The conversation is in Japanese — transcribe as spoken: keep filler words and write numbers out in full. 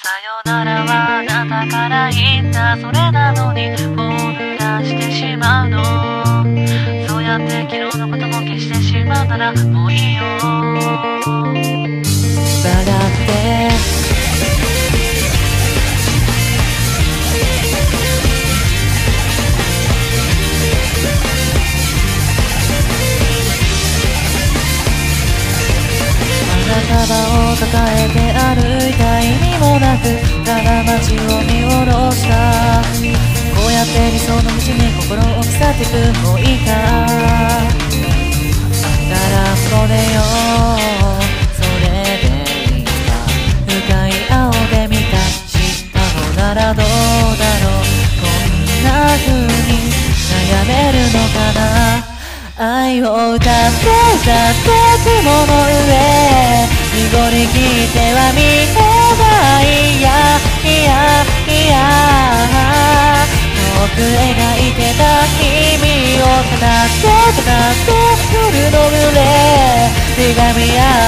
よならはあなたから言った。それなのにもう濡らしてしまうの。そうやって昨日のことも消してしまうならもういいよ。 バラって花束を抱えて歩いた意味もなく、ただ街を見下ろした。こうやって理想の道に心を腐ってく。もういいか空っぽでよ、それでいいか。深い青で見た知ったのならどうだろう。こんな風に悩めるのかな。愛を歌って歌って雲の上濁りきっては見えない。いやいやいや遠く描いてた君をたってたって夜の群れひがみ合